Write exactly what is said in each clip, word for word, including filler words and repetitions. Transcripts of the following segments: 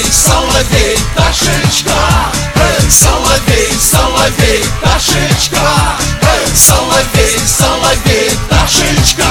соловей, Ташечка. Соловей, соловей, Ташечка. Соловей, соловей, Ташечка.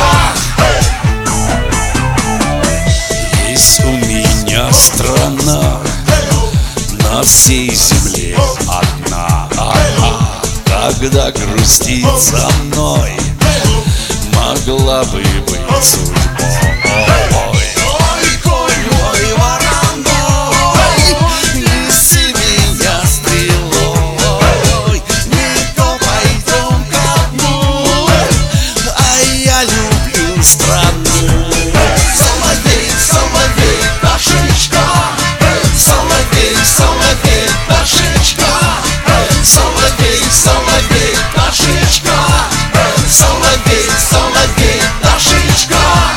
Есть у меня страна, на всей земле одна. Ага. Когда грустит за мной, могла бы быть судьбой. Ой, конь мой вороной, неси меня стрелой, не то пойдем ко дну, а я люблю страну. Соловей, соловей, Ташечка. Соловей, соловей, Ташечка. Соловей, соловей, Ташечка. Соловей, соловей, Ташечка.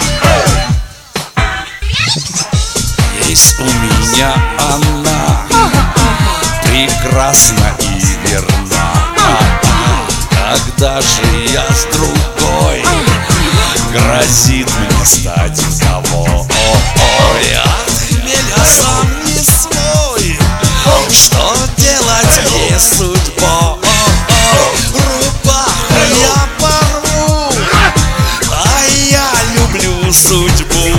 Есть у меня она, прекрасна и верна. Когда же я с другой, грозит мне стать кого? Я хмеля сам не свой, что делать мне судьбой? Рубаху я порву, а я люблю судьбу.